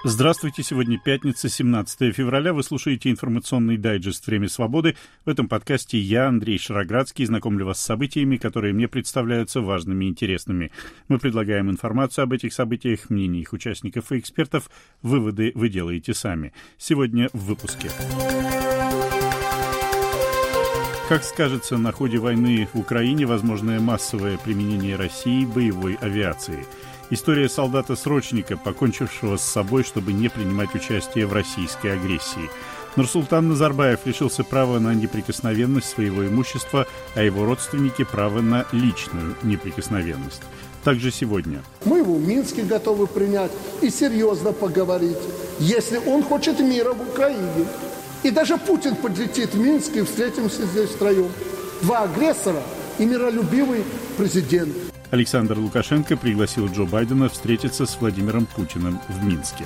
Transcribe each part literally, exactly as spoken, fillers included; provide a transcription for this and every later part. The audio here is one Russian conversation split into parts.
Здравствуйте, сегодня пятница, семнадцатое февраля. Вы слушаете информационный дайджест «Время свободы». В этом подкасте я, Андрей Шароградский, знакомлю вас с событиями, которые мне представляются важными и интересными. Мы предлагаем информацию об этих событиях, мнения их участников и экспертов. Выводы вы делаете сами. Сегодня в выпуске. Как скажется на ходе войны в Украине возможное массовое применение России боевой авиации? История солдата-срочника, покончившего с собой, чтобы не принимать участие в российской агрессии. Нурсултан Назарбаев лишился права на неприкосновенность своего имущества, а его родственники – права на личную неприкосновенность. Также сегодня. Мы его в Минске готовы принять и серьезно поговорить, если он хочет мира в Украине. И даже Путин подлетит в Минск и встретимся здесь втроем. Два агрессора и миролюбивый президент. Александр Лукашенко пригласил Джо Байдена встретиться с Владимиром Путиным в Минске.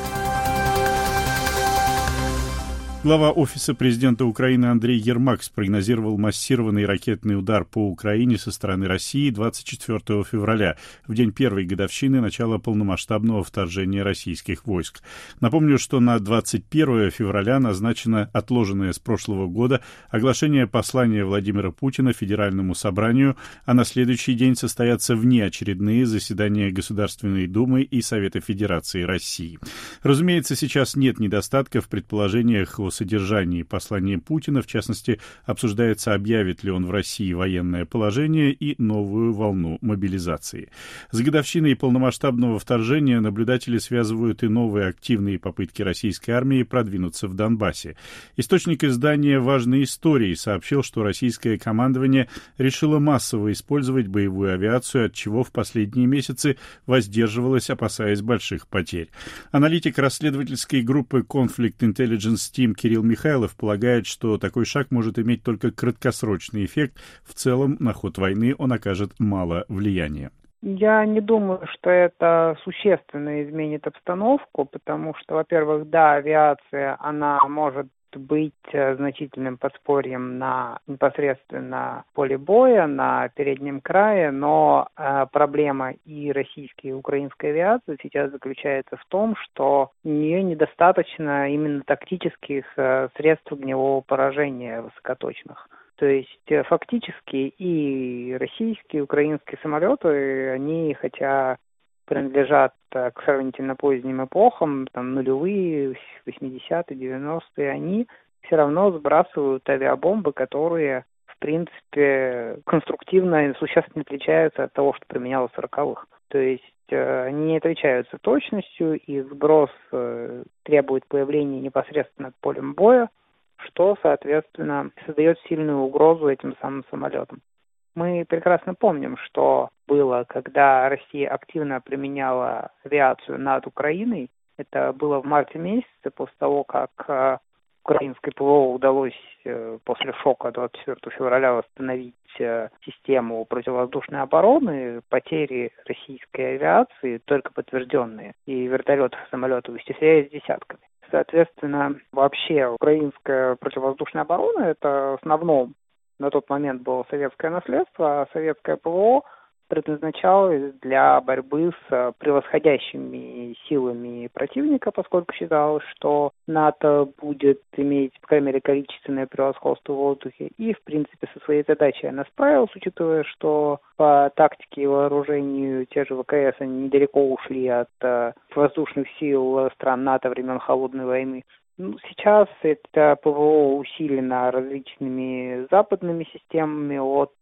Глава Офиса президента Украины Андрей Ермак спрогнозировал массированный ракетный удар по Украине со стороны России двадцать четвёртого февраля, в день первой годовщины начала полномасштабного вторжения российских войск. Напомню, что на двадцать первое февраля назначено отложенное с прошлого года оглашение послания Владимира Путина Федеральному собранию, а на следующий день состоятся внеочередные заседания Государственной Думы и Совета Федерации России. Разумеется, сейчас нет недостатка в предположениях о содержании послания Путина. В частности, обсуждается, объявит ли он в России военное положение и новую волну мобилизации. С годовщиной полномасштабного вторжения наблюдатели связывают и новые активные попытки российской армии продвинуться в Донбассе. Источник издания «Важные истории» сообщил, что российское командование решило массово использовать боевую авиацию, от чего в последние месяцы воздерживалось, опасаясь больших потерь. Аналитик расследовательской группы Conflict Intelligence Team Кирилл Михайлов полагает, что такой шаг может иметь только краткосрочный эффект. В целом на ход войны он окажет мало влияния. Я не думаю, что это существенно изменит обстановку, потому что, во-первых, да, авиация, она может быть значительным подспорьем на непосредственно поле боя, на переднем крае, но э, проблема и российской, и украинской авиации сейчас заключается в том, что у нее недостаточно именно тактических э, средств огневого поражения высокоточных. То есть э, фактически и российские, и украинские самолеты, они, хотя принадлежат к сравнительно поздним эпохам, там нулевые, восьмидесятые, девяностые, они все равно сбрасывают авиабомбы, которые, в принципе, конструктивно и существенно отличаются от того, что применялось в сороковых. То есть э, они не отличаются точностью, и сброс э, требует появления непосредственно над полем боя, что, соответственно, создает сильную угрозу этим самым самолетам. Мы прекрасно помним, что было, когда Россия активно применяла авиацию над Украиной. Это было в марте месяце, после того, как э, украинской ПВО удалось э, после шока двадцать четвёртого февраля восстановить э, систему противовоздушной обороны. Потери российской авиации только подтвержденные, и вертолетов и самолетов исчисляются десятками. Соответственно, вообще украинская противовоздушная оборона – это в основном на тот момент было советское наследство, а советское ПВО предназначалось для борьбы с превосходящими силами противника, поскольку считалось, что НАТО будет иметь, по крайней мере, количественное превосходство в воздухе. И, в принципе, со своей задачей она справилась, учитывая, что по тактике и вооружению те же ВКС они недалеко ушли от воздушных сил стран НАТО времен Холодной войны. Сейчас это ПВО усилено различными западными системами от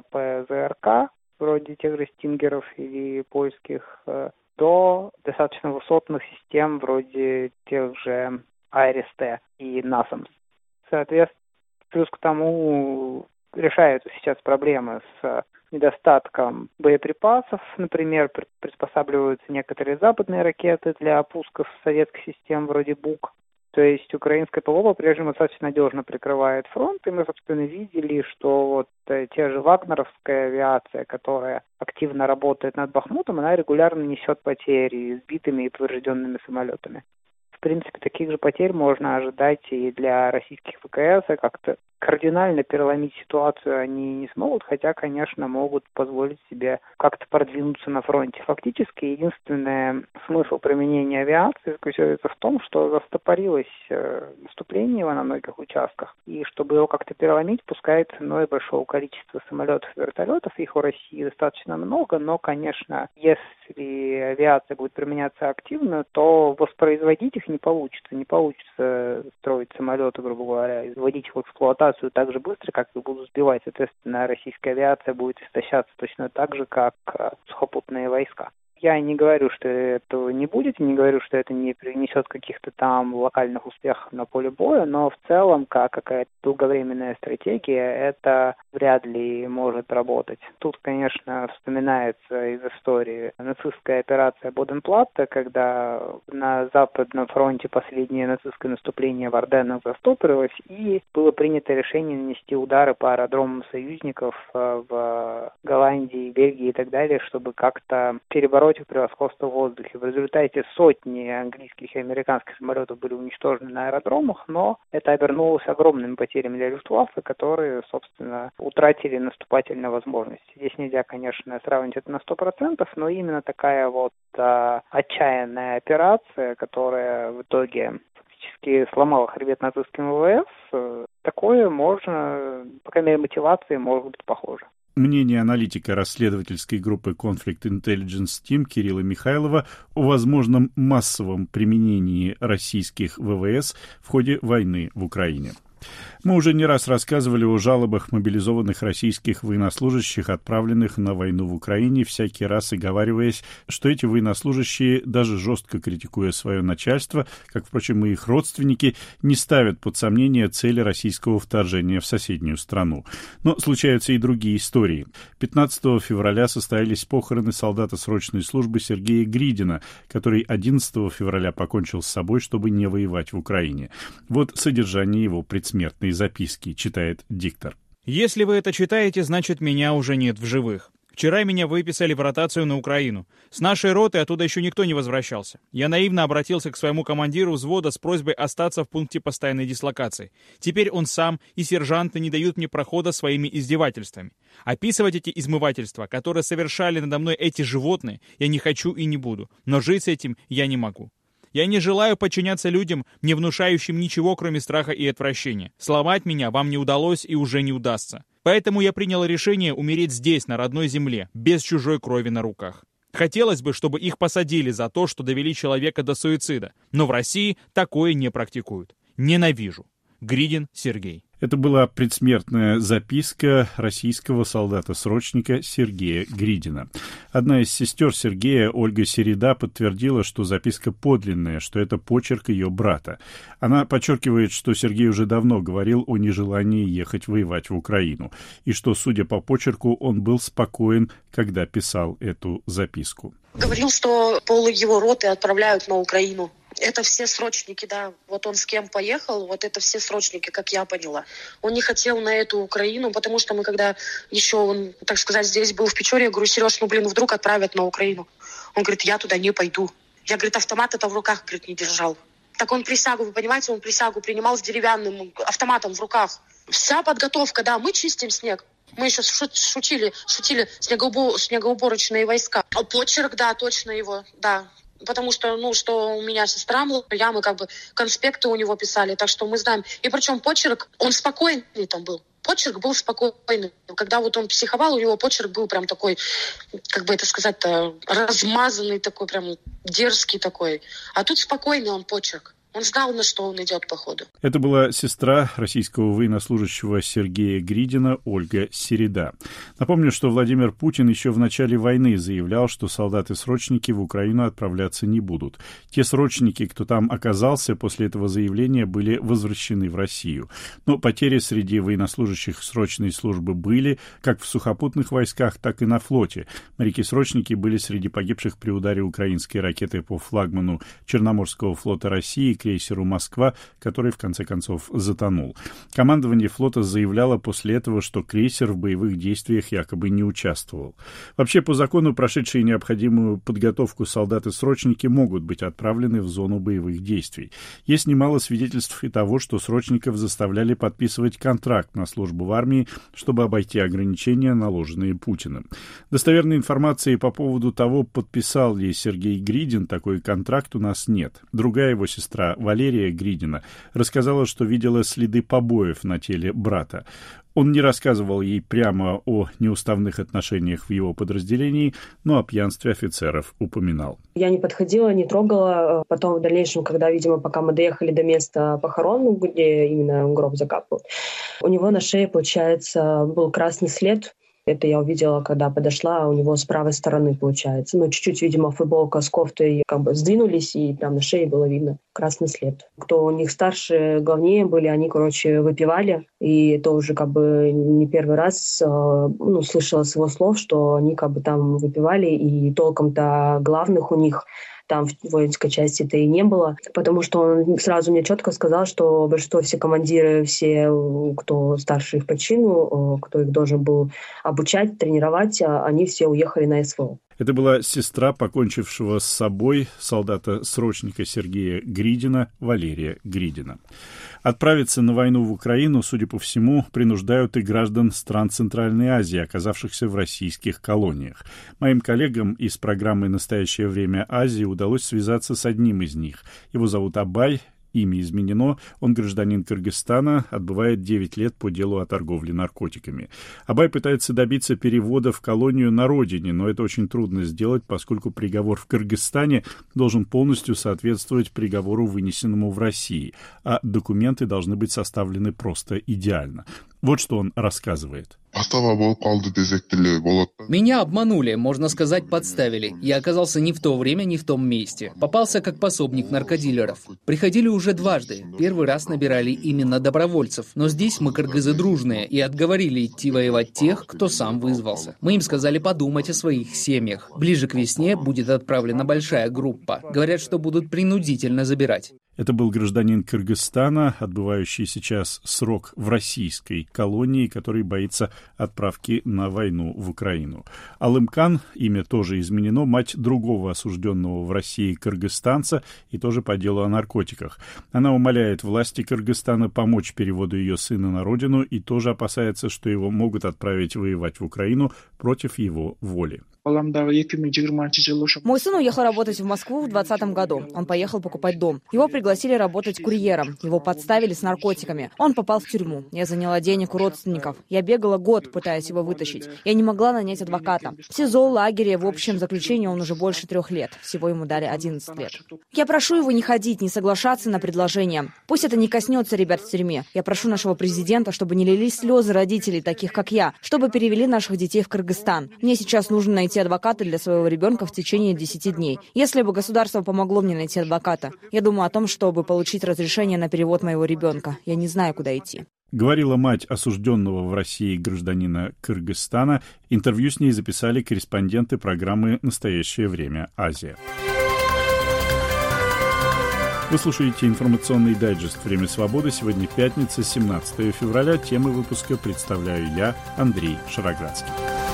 ПЗРК, вроде тех же «Стингеров» или польских, до достаточно высотных систем вроде тех же «Айрис-Т» и «Насамс». Соответственно, плюс к тому решаются сейчас проблемы с недостатком боеприпасов. Например, приспосабливаются некоторые западные ракеты для пусков советских систем вроде «Бук». То есть украинское ПВО по-прежнему достаточно надежно прикрывает фронт, и мы, собственно, видели, что вот э, те же вагнеровская авиация, которая активно работает над Бахмутом, она регулярно несет потери сбитыми и поврежденными самолетами. В В принципе, таких же потерь можно ожидать и для российских ВКС, а как-то кардинально переломить ситуацию они не смогут, хотя, конечно, могут позволить себе как-то продвинуться на фронте. Фактически, единственный смысл применения авиации заключается в том, что застопорилось наступление на многих участках, и чтобы его как-то переломить, пускай ценой большого количества самолетов и вертолетов, их у России достаточно много, но, конечно, если авиация будет применяться активно, то воспроизводить их не получится. Не получится строить самолеты, грубо говоря, и вводить их в эксплуатацию так же быстро, как их будут сбивать. Соответственно, российская авиация будет истощаться точно так же, как сухопутные войска. Я не говорю, что этого не будет, не говорю, что это не принесет каких-то там локальных успехов на поле боя, но в целом, как какая-то долговременная стратегия, это вряд ли может работать. Тут, конечно, вспоминается из истории нацистская операция Боденплатте, когда на Западном фронте последнее нацистское наступление в Арденнах застопорилось, и было принято решение нанести удары по аэродромам союзников в Голландии, Бельгии и так далее, чтобы как-то перебороть их превосходство в воздухе. В результате сотни английских и американских самолетов были уничтожены на аэродромах, но это обернулось огромными потерями для Люфтваффе, которые, собственно, утратили наступательные возможности. Здесь нельзя, конечно, сравнить это на сто процентов, но именно такая вот а, отчаянная операция, которая в итоге фактически сломала хребет нацистским ВВС, такое можно, по крайней мере, мотивации может быть похоже. Мнение аналитика расследовательской группы Conflict Intelligence Team Кирилла Михайлова о возможном массовом применении российских ВВС в ходе войны в Украине. Мы уже не раз рассказывали о жалобах мобилизованных российских военнослужащих, отправленных на войну в Украине, всякий раз оговариваясь, что эти военнослужащие, даже жестко критикуя свое начальство, как, впрочем, и их родственники, не ставят под сомнение цели российского вторжения в соседнюю страну. Но случаются и другие истории. пятнадцатого февраля состоялись похороны солдата срочной службы Сергея Гридина, который одиннадцатого февраля покончил с собой, чтобы не воевать в Украине. Вот содержание его предсмертной записки, читает диктор. Если вы это читаете, значит, меня уже нет в живых. Вчера меня выписали в ротацию на Украину. С нашей роты оттуда еще никто не возвращался. Я наивно обратился к своему командиру взвода с просьбой остаться в пункте постоянной дислокации. Теперь он сам и сержанты не дают мне прохода своими издевательствами. Описывать эти измывательства, которые совершали надо мной эти животные, я не хочу и не буду. Но жить с этим я не могу. Я не желаю подчиняться людям, не внушающим ничего, кроме страха и отвращения. Сломать меня вам не удалось и уже не удастся. Поэтому я принял решение умереть здесь, на родной земле, без чужой крови на руках. Хотелось бы, чтобы их посадили за то, что довели человека до суицида. Но в России такое не практикуют. Ненавижу. Гридин Сергей. Это была предсмертная записка российского солдата-срочника Сергея Гридина. Одна из сестер Сергея, Ольга Середа, подтвердила, что записка подлинная, что это почерк ее брата. Она подчеркивает, что Сергей уже давно говорил о нежелании ехать воевать в Украину, и что, судя по почерку, он был спокоен, когда писал эту записку. Говорил, что пол его роты отправляют на Украину. Это все срочники, да. Вот он с кем поехал, вот это все срочники, как я поняла. Он не хотел на эту Украину, потому что мы когда еще, он, так сказать, здесь был в Печоре, я говорю: Сереж, ну, блин, вдруг отправят на Украину. Он говорит: я туда не пойду. Я, говорит, автомат это в руках, говорит, не держал. Так он присягу, вы понимаете, он присягу принимал с деревянным автоматом в руках. Вся подготовка, да, мы чистим снег. Мы еще шутили, шутили снегоубо- снегоуборочные войска. А почерк, да, точно его, да. Потому что, ну, что у меня сестра младшая, мы как бы конспекты у него писали, так что мы знаем. И причем почерк, он спокойный там был. Почерк был спокойный. Когда вот он психовал, у него почерк был прям такой, как бы это сказать-то, размазанный такой, прям дерзкий такой. А тут спокойный он почерк. Он знал, на что он идет, походу. Это была сестра российского военнослужащего Сергея Гридина Ольга Середа. Напомню, что Владимир Путин еще в начале войны заявлял, что солдаты-срочники в Украину отправляться не будут. Те срочники, кто там оказался, после этого заявления были возвращены в Россию. Но потери среди военнослужащих срочной службы были как в сухопутных войсках, так и на флоте. Моряки-срочники были среди погибших при ударе украинской ракеты по флагману Черноморского флота России, крейсеру «Москва», который в конце концов затонул. Командование флота заявляло после этого, что крейсер в боевых действиях якобы не участвовал. Вообще, по закону, прошедшие необходимую подготовку солдаты-срочники могут быть отправлены в зону боевых действий. Есть немало свидетельств и того, что срочников заставляли подписывать контракт на службу в армии, чтобы обойти ограничения, наложенные Путиным. Достоверной информации по поводу того, подписал ли Сергей Гридин такой контракт, у нас нет. Другая его сестра, Валерия Гридина, рассказала, что видела следы побоев на теле брата. Он не рассказывал ей прямо о неуставных отношениях в его подразделении, но о пьянстве офицеров упоминал. Я не подходила, не трогала. Потом в дальнейшем, когда, видимо, пока мы доехали до места похорон, где именно гроб закапывал, у него на шее, получается, был красный след. Это я увидела, когда подошла, у него с правой стороны, получается. Ну, чуть-чуть, видимо, футболка с кофтой как бы сдвинулись, и прям на шее было видно красный след. Кто у них старше, главнее были, они, короче, выпивали. И это уже как бы не первый раз, ну, слышала с его слов, что они как бы там выпивали, и толком-то главных у них там в воинской части-то и не было, потому что он сразу мне четко сказал, что большинство, все командиры, все, кто старше их по чину, кто их должен был обучать, тренировать, они все уехали на СВО. Это была сестра покончившего с собой солдата-срочника Сергея Гридина, Валерия Гридина. Отправиться на войну в Украину, судя по всему, принуждают и граждан стран Центральной Азии, оказавшихся в российских колониях. Моим коллегам из программы «Настоящее время Азии» удалось связаться с одним из них. Его зовут Абай. Имя изменено, он гражданин Кыргызстана, отбывает девять лет по делу о торговле наркотиками. Абай пытается добиться перевода в колонию на родине, но это очень трудно сделать, поскольку приговор в Кыргызстане должен полностью соответствовать приговору, вынесенному в России, а документы должны быть составлены просто идеально. Вот что он рассказывает. Меня обманули, можно сказать, подставили. Я оказался не в то время, не в том месте. Попался как пособник наркодилеров. Приходили уже дважды. Первый раз набирали именно добровольцев. Но здесь мы кыргызы дружные и отговорили идти воевать тех, кто сам вызвался. Мы им сказали подумать о своих семьях. Ближе к весне будет отправлена большая группа. Говорят, что будут принудительно забирать. Это был гражданин Кыргызстана, отбывающий сейчас срок в российской колонии, который боится отправки на войну в Украину. Алымкан, имя тоже изменено, мать другого осужденного в России кыргызстанца и тоже по делу о наркотиках. Она умоляет власти Кыргызстана помочь переводу ее сына на родину и тоже опасается, что его могут отправить воевать в Украину против его воли. Мой сын уехал работать в Москву в двадцатом году. Он поехал покупать дом. Его пригласили работать курьером. Его подставили с наркотиками. Он попал в тюрьму. Я заняла денег у родственников. Я бегала год, пытаясь его вытащить. Я не могла нанять адвоката. В СИЗО, лагере, в общем заключении он уже больше трех лет. Всего ему дали одиннадцать лет. Я прошу его не ходить, не соглашаться на предложение. Пусть это не коснется ребят в тюрьме. Я прошу нашего президента, чтобы не лились слезы родителей, таких как я, чтобы перевели наших детей в Кыргызстан. Мне сейчас нужно найти адвоката для своего ребенка в течение десяти дней. Если бы государство помогло мне найти адвоката, я думаю о том, чтобы получить разрешение на перевод моего ребенка. Я не знаю, куда идти. Говорила мать осужденного в России гражданина Кыргызстана. Интервью с ней записали корреспонденты программы «Настоящее время Азия». Вы слушаете информационный дайджест «Время свободы». Сегодня пятница, семнадцатое февраля. Темы выпуска представляю я, Андрей Шароградский.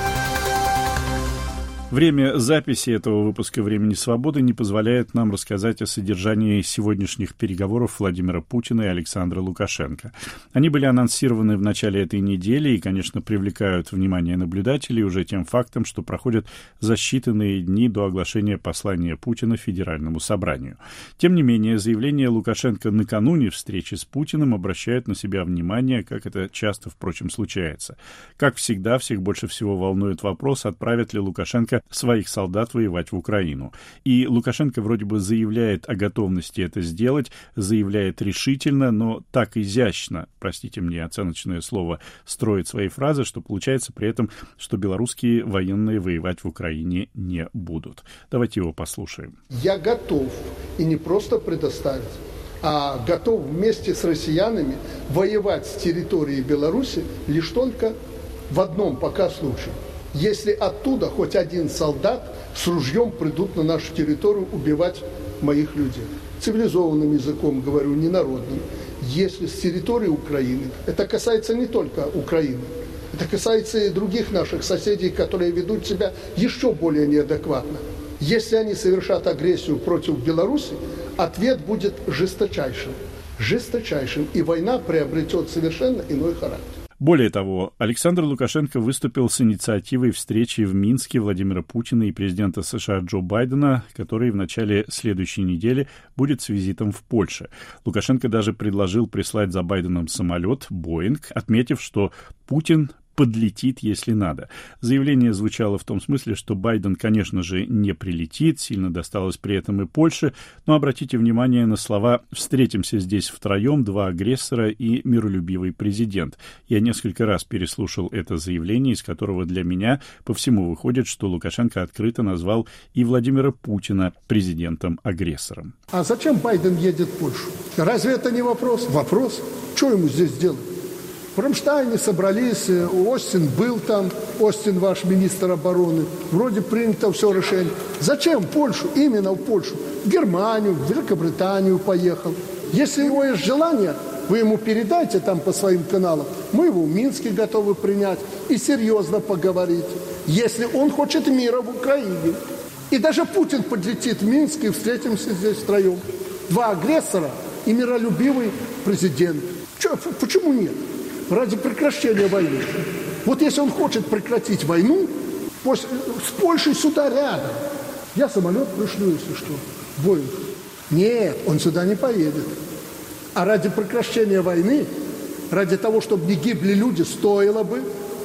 Время записи этого выпуска «Времени свободы» не позволяет нам рассказать о содержании сегодняшних переговоров Владимира Путина и Александра Лукашенко. Они были анонсированы в начале этой недели и, конечно, привлекают внимание наблюдателей уже тем фактом, что проходят за считанные дни до оглашения послания Путина Федеральному собранию. Тем не менее, заявление Лукашенко накануне встречи с Путиным обращает на себя внимание, как это часто, впрочем, случается. Как всегда, всех больше всего волнует вопрос, отправит ли Лукашенко своих солдат воевать в Украину. И Лукашенко вроде бы заявляет о готовности это сделать, заявляет решительно, но так изящно, простите мне оценочное слово, строит свои фразы, что получается при этом, что белорусские военные воевать в Украине не будут. Давайте его послушаем. Я готов, и не просто предоставить, а готов вместе с россиянами воевать с территории Беларуси лишь только в одном пока случае. Если оттуда хоть один солдат с ружьем придут на нашу территорию убивать моих людей. Цивилизованным языком говорю, не народным. если с территории Украины, это касается не только Украины, это касается и других наших соседей, которые ведут себя еще более неадекватно. Если они совершат агрессию против Беларуси, ответ будет жесточайшим. Жесточайшим, и война приобретет совершенно иной характер. Более того, Александр Лукашенко выступил с инициативой встречи в Минске Владимира Путина и президента США Джо Байдена, который в начале следующей недели будет с визитом в Польше. Лукашенко даже предложил прислать за Байденом самолет «Боинг», отметив, что Путин подлетит, если надо. Заявление звучало в том смысле, что Байден, конечно же, не прилетит, сильно досталось при этом и Польше, но обратите внимание на слова «встретимся здесь втроем, два агрессора и миролюбивый президент». Я несколько раз переслушал это заявление, из которого для меня по всему выходит, что Лукашенко открыто назвал и Владимира Путина президентом-агрессором. А зачем Байден едет в Польшу? Разве это не вопрос? Вопрос. Что ему здесь делать? В Рамштайне собрались, Остин был там, Остин ваш министр обороны, вроде принято все решение. Зачем в Польшу? Именно в Польшу. В Германию, в Великобританию поехал. Если у него есть желание, вы ему передайте там по своим каналам, мы его в Минске готовы принять и серьезно поговорить, если он хочет мира в Украине. И даже Путин подлетит в Минск и встретимся здесь втроем. Два агрессора и миролюбивый президент. Че, почему нет? Ради прекращения войны. Вот если он хочет прекратить войну, с Польшей сюда рядом. Я самолет пришлю, если что, Боинг. Нет, он сюда не поедет. А ради прекращения войны, ради того, чтобы не гибли люди, стоило бы,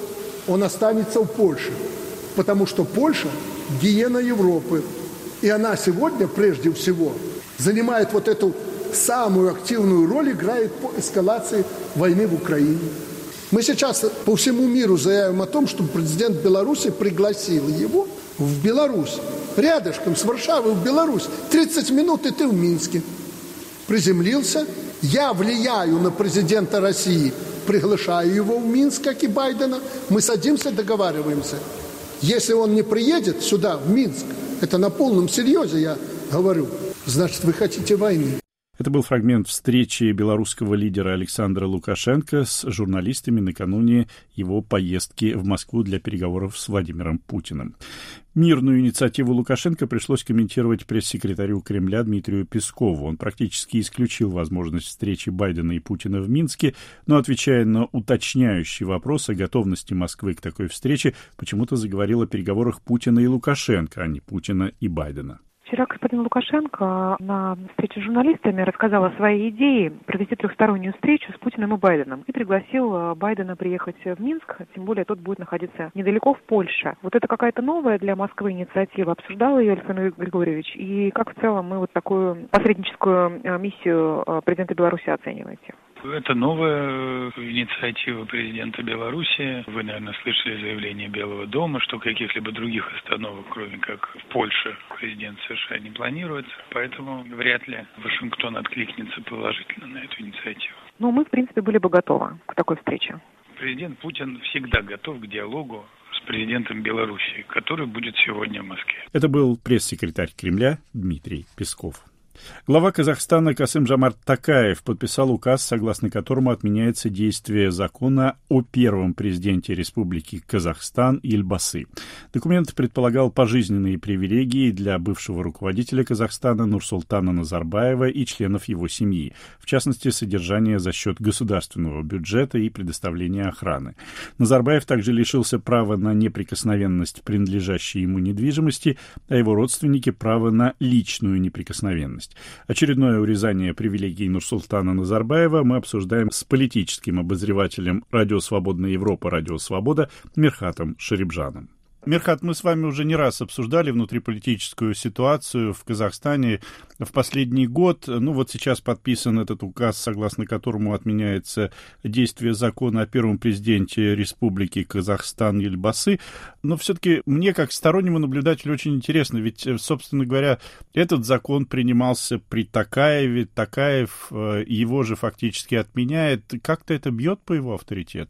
он останется в Польше. Потому что Польша – гиена Европы. И она сегодня, прежде всего, занимает вот эту самую активную роль, играет по эскалации войны в Украине. Мы сейчас по всему миру заявим о том, что президент Беларуси пригласил его в Беларусь. Рядышком с Варшавой в Беларусь. тридцать минут, и ты в Минске. Приземлился. Я влияю на президента России, приглашаю его в Минск, как и Байдена. Мы садимся, договариваемся. Если он не приедет сюда, в Минск, это на полном серьезе, я говорю, значит, вы хотите войны. Это был фрагмент встречи белорусского лидера Александра Лукашенко с журналистами накануне его поездки в Москву для переговоров с Владимиром Путиным. Мирную инициативу Лукашенко пришлось комментировать пресс-секретарю Кремля Дмитрию Пескову. Он практически исключил возможность встречи Байдена и Путина в Минске, но, отвечая на уточняющий вопрос о готовности Москвы к такой встрече, почему-то заговорил о переговорах Путина и Лукашенко, а не Путина и Байдена. Вчера господин Лукашенко на встрече с журналистами рассказал о своей идее провести трехстороннюю встречу с Путиным и Байденом и пригласил Байдена приехать в Минск, тем более тот будет находиться недалеко в Польше. Вот это какая-то новая для Москвы инициатива. Обсуждал ее Александр Григорьевич? И как в целом мы вот такую посредническую миссию президента Беларуси оцениваете? Это новая инициатива президента Беларуси. Вы, наверное, слышали заявление Белого дома, что каких-либо других остановок, кроме как в Польше, президент США не планируется. Поэтому вряд ли Вашингтон откликнется положительно на эту инициативу. Но мы, в принципе, были бы готовы к такой встрече. Президент Путин всегда готов к диалогу с президентом Беларуси, который будет сегодня в Москве. Это был пресс-секретарь Кремля Дмитрий Песков. Глава Казахстана Касым-Жомарт Токаев подписал указ, согласно которому отменяется действие закона о первом президенте Республики Казахстан Ильбасы. Документ предполагал пожизненные привилегии для бывшего руководителя Казахстана Нурсултана Назарбаева и членов его семьи, в частности, содержание за счет государственного бюджета и предоставления охраны. Назарбаев также лишился права на неприкосновенность принадлежащей ему недвижимости, а его родственники – права на личную неприкосновенность. Очередное урезание привилегий Нурсултана Назарбаева мы обсуждаем с политическим обозревателем «Радио Свободная Европа», «Радио Свобода» Мирхатом Шарибжаном. Мирхат, мы с вами уже не раз обсуждали внутриполитическую ситуацию в Казахстане в последний год. Ну вот сейчас подписан этот указ, согласно которому отменяется действие закона о первом президенте Республики Казахстан Ильбасы. Но все-таки мне, как стороннему наблюдателю, очень интересно, ведь, собственно говоря, этот закон принимался при Токаеве, Токаев его же фактически отменяет. Как-то это бьет по его авторитету?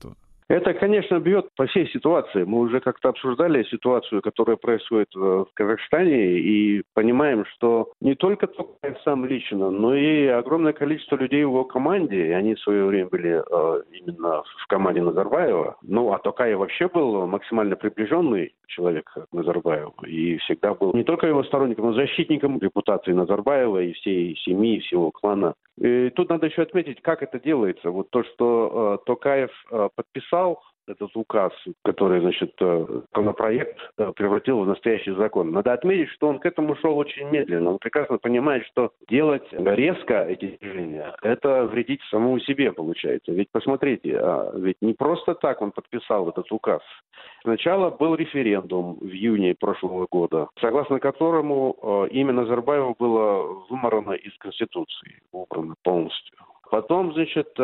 Это, конечно, бьет по всей ситуации. Мы уже как-то обсуждали ситуацию, которая происходит в Казахстане, и понимаем, что не только Токаев сам лично, но и огромное количество людей в его команде, и они в свое время были э, именно в команде Назарбаева. Ну, а Токаев вообще был максимально приближенный человек к Назарбаеву, и всегда был не только его сторонником, но и защитником репутации Назарбаева и всей семьи, всего клана. И тут надо еще отметить, как это делается. Вот то, что э, Токаев э, подписал этот указ, который, значит, законопроект превратил в настоящий закон. Надо отметить, что он к этому шел очень медленно. Он прекрасно понимает, что делать резко эти движения, это вредить самому себе, получается. Ведь посмотрите, ведь не просто так он подписал этот указ. Сначала был референдум в июне прошлого года, согласно которому имя Назарбаева было выморано из Конституции, убрано полностью. Потом, значит,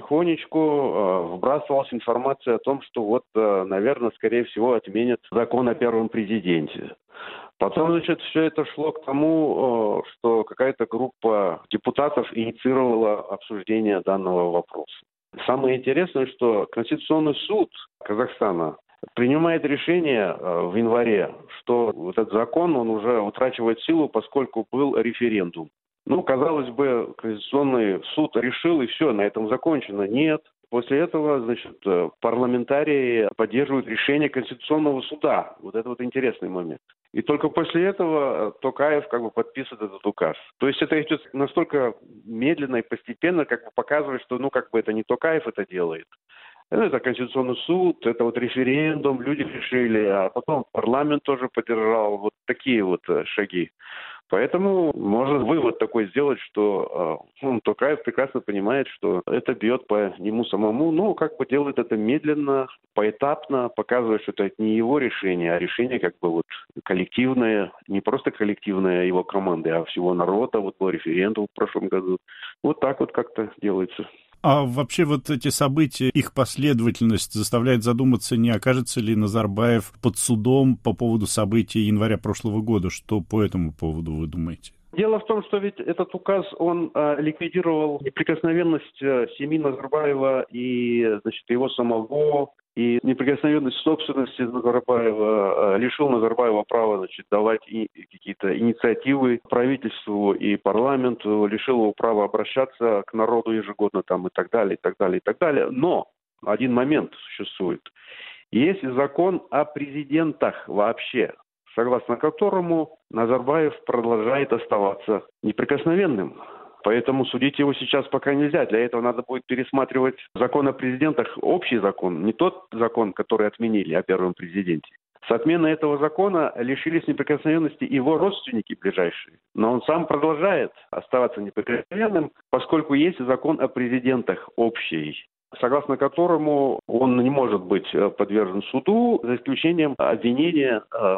потихонечку вбрасывалась информация о том, что вот, наверное, скорее всего, отменят закон о первом президенте. Потом, значит, все это шло к тому, что какая-то группа депутатов инициировала обсуждение данного вопроса. Самое интересное, что Конституционный суд Казахстана принимает решение в январе, что этот закон, он уже утрачивает силу, поскольку был референдум. Ну, казалось бы, Конституционный суд решил, и все, на этом закончено. Нет. После этого, значит, парламентарии поддерживают решение Конституционного суда. Вот это вот интересный момент. И только после этого Токаев как бы подписывает этот указ. То есть это идет настолько медленно и постепенно, как бы показывает, что, ну, как бы это не Токаев это делает. Это Конституционный суд, это вот референдум, люди решили, а потом парламент тоже поддержал. Вот такие вот шаги. Поэтому можно вывод такой сделать, что э, Токаев прекрасно понимает, что это бьет по нему самому, но как бы делает это медленно, поэтапно, показывая, что это не его решение, а решение как бы вот коллективное, не просто коллективное его команды, а всего народа. Вот был референдум в прошлом году. Вот так вот как-то делается. А вообще вот эти события, их последовательность заставляет задуматься, не окажется ли Назарбаев под судом по поводу событий января прошлого года. Что по этому поводу вы думаете? Дело в том, что ведь этот указ, он э, ликвидировал неприкосновенность э, семьи Назарбаева и, значит, его самого, и неприкосновенность собственности Назарбаева, э, лишил Назарбаева права, значит, давать и какие-то инициативы правительству и парламенту, лишил его права обращаться к народу ежегодно там и так далее, и так далее, и так далее. Но один момент существует. Есть закон о президентах вообще, согласно которому Назарбаев продолжает оставаться неприкосновенным. Поэтому судить его сейчас пока нельзя. Для этого надо будет пересматривать закон о президентах, общий закон, не тот закон, который отменили о первом президенте. С отменой этого закона лишились неприкосновенности его родственники ближайшие. Но он сам продолжает оставаться неприкосновенным, поскольку есть закон о президентах общий, согласно которому он не может быть подвержен суду, за исключением обвинения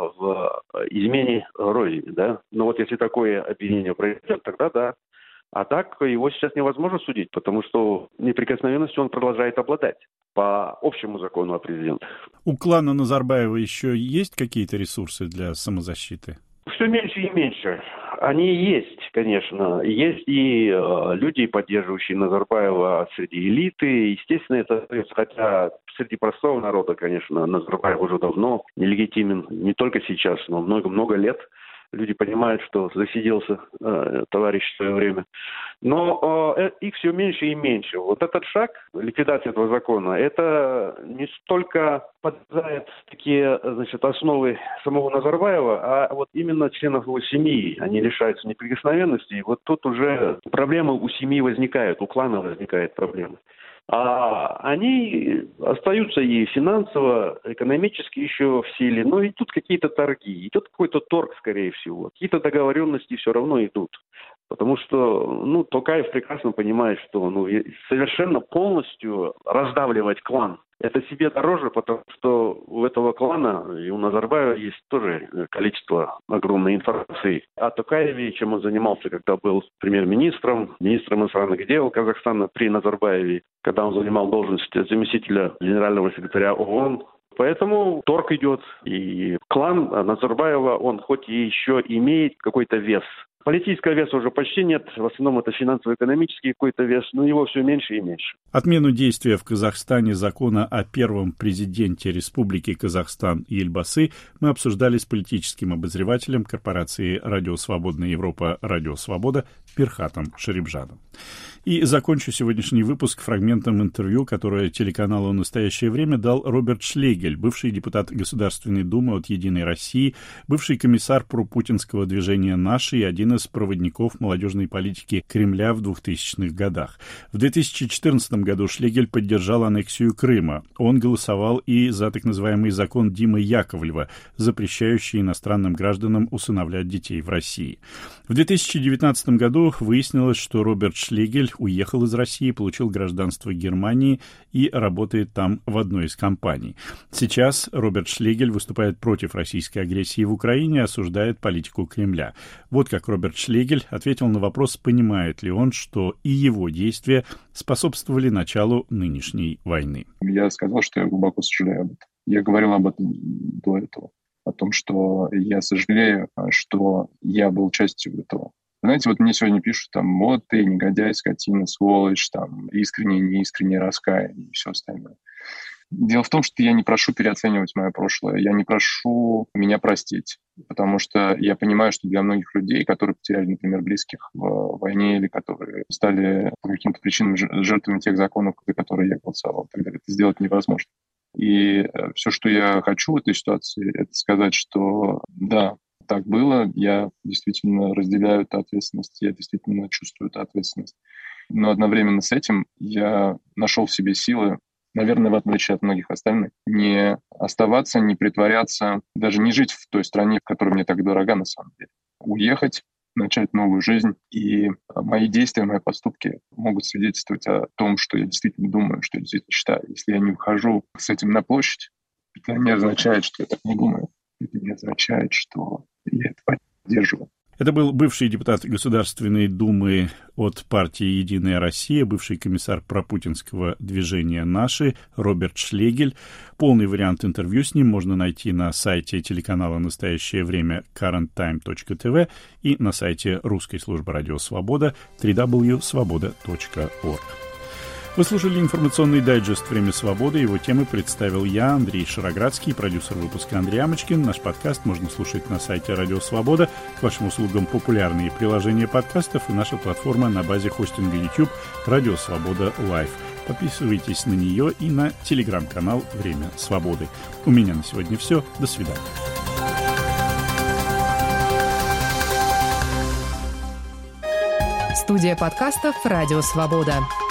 в измене родине. Да? Но вот если такое обвинение произойдет, тогда да. А так его сейчас невозможно судить, потому что неприкосновенностью он продолжает обладать по общему закону о президентах. У клана Назарбаева еще есть какие-то ресурсы для самозащиты? Все меньше и меньше. Они есть, конечно. Есть и э, люди, поддерживающие Назарбаева среди элиты. Естественно, это, хотя среди простого народа, конечно, Назарбаев уже давно нелегитимен. Не только сейчас, но много-много лет. Люди понимают, что засиделся э, товарищ в свое время. Но э, их все меньше и меньше. Вот этот шаг, ликвидация этого закона, это не столько подразумевает такие, значит, основы самого Назарбаева, а вот именно членов его семьи. Они лишаются неприкосновенности. И вот тут уже проблемы у семьи возникают, у клана возникают проблемы. А они остаются и финансово, экономически еще в силе. Но и тут какие-то торги, идет какой-то торг, скорее всего. Какие-то договоренности все равно идут. Потому что, ну, Токаев прекрасно понимает, что ну, совершенно полностью раздавливать клан — это себе дороже, потому что у этого клана и у Назарбаева есть тоже количество огромной информации о Токаеве, чем он занимался, когда был премьер-министром, министром иностранных дел Казахстана при Назарбаеве, когда он занимал должность заместителя генерального секретаря ООН. Поэтому торг идет, и клан Назарбаева, он хоть и еще имеет какой-то вес Политического веса уже почти нет. В основном это финансово-экономический какой-то вес, но его все меньше и меньше. Отмену действия в Казахстане закона о первом президенте Республики Казахстан Ельбасы мы обсуждали с политическим обозревателем корпорации «Радио Свободная Европа» «Радио Свобода» Перхатом Шарипжаном. И закончу сегодняшний выпуск фрагментом интервью, которое телеканалу «Настоящее время» дал Роберт Шлегель, бывший депутат Государственной Думы от «Единой России», бывший комиссар пропутинского движения «Наши» и один из проводников молодежной политики Кремля в двухтысячных годах. В две тысячи четырнадцатом году Шлегель поддержал аннексию Крыма. Он голосовал и за так называемый закон Димы Яковлева, запрещающий иностранным гражданам усыновлять детей в России. В две тысячи девятнадцатом году выяснилось, что Роберт Шлегель уехал из России, получил гражданство Германии и работает там в одной из компаний. Сейчас Роберт Шлегель выступает против российской агрессии в Украине и осуждает политику Кремля. Вот как Роберт Шлегель ответил на вопрос, понимает ли он, что и его действия способствовали началу нынешней войны. Я сказал, что я глубоко сожалею об этом. Я говорил об этом до этого. О том, что я сожалею, что я был частью этого. Знаете, вот мне сегодня пишут, там, вот ты негодяй, скотина, сволочь, там, искренне, неискренне раскаяние и все остальное. Дело в том, что я не прошу переоценивать мое прошлое, я не прошу меня простить, потому что я понимаю, что для многих людей, которые потеряли, например, близких в войне или которые стали по каким-то причинам жертвами тех законов, за которые я голосовал, тогда это сделать невозможно. И все, что я хочу в этой ситуации, это сказать, что да, так было, я действительно разделяю эту ответственность, я действительно чувствую эту ответственность. Но одновременно с этим я нашел в себе силы, наверное, в отличие от многих остальных, не оставаться, не притворяться, даже не жить в той стране, которая мне так дорога на самом деле. Уехать, начать новую жизнь. И мои действия, мои поступки могут свидетельствовать о том, что я действительно думаю, что я действительно считаю. Если я не выхожу с этим на площадь, это не означает, что я так не думаю. Это не означает, что я это поддерживаю. Это был бывший депутат Государственной Думы от партии «Единая Россия», бывший комиссар пропутинского движения «Наши» Роберт Шлегель. Полный вариант интервью с ним можно найти на сайте телеканала «Настоящее время» current time точка ти ви и на сайте русской службы «Радио Свобода» дабл ю дабл ю дабл ю точка свобода точка орг. Вы слушали информационный дайджест «Время свободы». Его темы представил я, Андрей Шароградский, продюсер выпуска Андрей Амочкин. Наш подкаст можно слушать на сайте «Радио Свобода». К вашим услугам популярные приложения подкастов и наша платформа на базе хостинга YouTube «Радио Свобода Лайв». Подписывайтесь на нее и на телеграм-канал «Время свободы». У меня на сегодня все. До свидания. Студия подкастов «Радио Свобода».